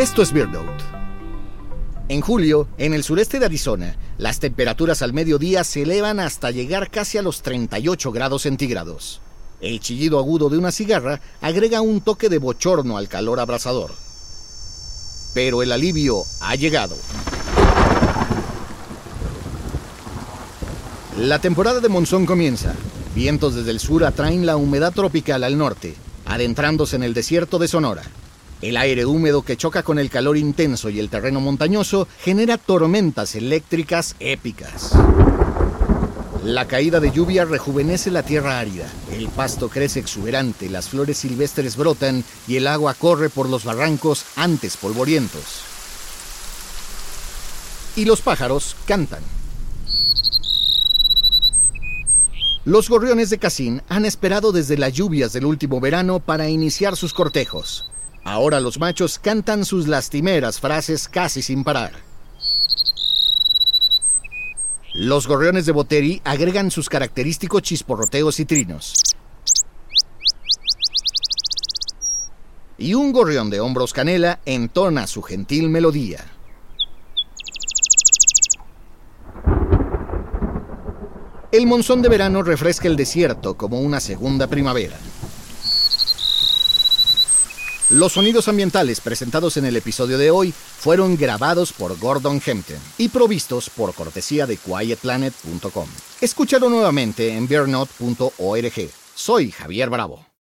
Esto es Beard Note. En julio, en el sureste de Arizona, las temperaturas al mediodía se elevan hasta llegar casi a los 38 grados centígrados. El chillido agudo de una cigarra agrega un toque de bochorno al calor abrasador. Pero el alivio ha llegado. La temporada de monzón comienza. Vientos desde el sur atraen la humedad tropical al norte, adentrándose en el desierto de Sonora. El aire húmedo que choca con el calor intenso y el terreno montañoso genera tormentas eléctricas épicas. La caída de lluvia rejuvenece la tierra árida, el pasto crece exuberante, las flores silvestres brotan y el agua corre por los barrancos antes polvorientos. Y los pájaros cantan. Los gorriones de Cassin han esperado desde las lluvias del último verano para iniciar sus cortejos. Ahora los machos cantan sus lastimeras frases casi sin parar. Los gorriones de Botteri agregan sus característicos chisporroteos y trinos. Y un gorrión de hombros canela entona su gentil melodía. El monzón de verano refresca el desierto como una segunda primavera. Los sonidos ambientales presentados en el episodio de hoy fueron grabados por Gordon Hempton y provistos por cortesía de quietplanet.com. Escúchalo nuevamente en bearnote.org. Soy Javier Bravo.